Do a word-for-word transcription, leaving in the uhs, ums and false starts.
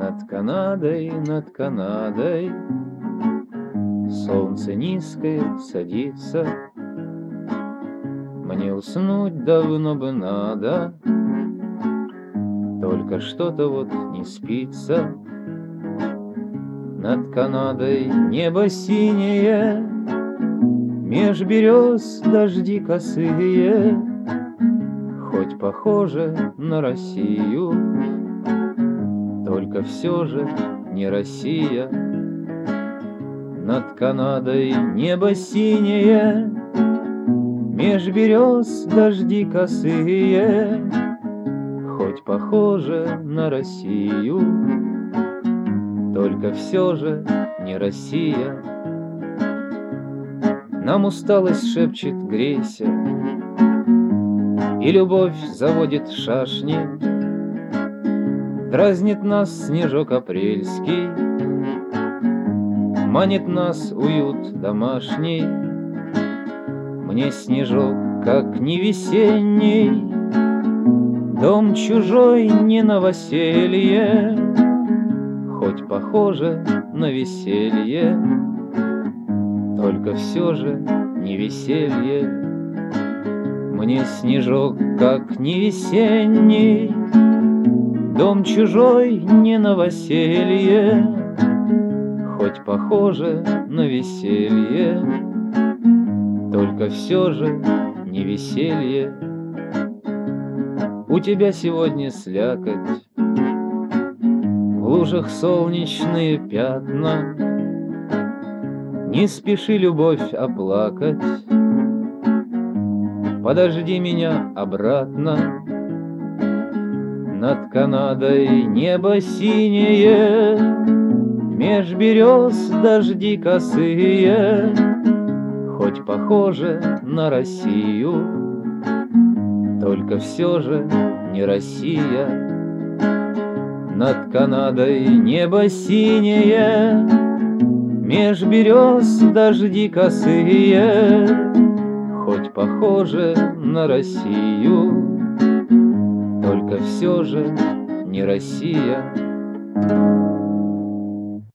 Над Канадой, над Канадой солнце низкое садится. Мне уснуть давно бы надо, только что-то вот не спится. Над Канадой небо синее, меж берез дожди косые, хоть похоже на Россию, только все же не Россия. Над Канадой небо синее, меж берез дожди косые, хоть похоже на Россию, только все же не Россия. Нам усталость шепчет грейся, и любовь заводит шашни. Дразнит нас снежок апрельский, манит нас уют домашний. Мне снежок, как не весенний, дом чужой не новоселье, хоть похоже на веселье, только все же не веселье. Мне снежок, как не весенний, дом чужой не новоселье, хоть похоже на веселье, только все же не веселье. У тебя сегодня слякоть, в лужах солнечные пятна. Не спеши, любовь, оплакать, подожди меня обратно. Над Канадой небо синее, меж берез дожди косые, хоть похоже на Россию, только все же не Россия. Над Канадой небо синее, меж берез дожди косые, хоть похоже на Россию, только все же не Россия.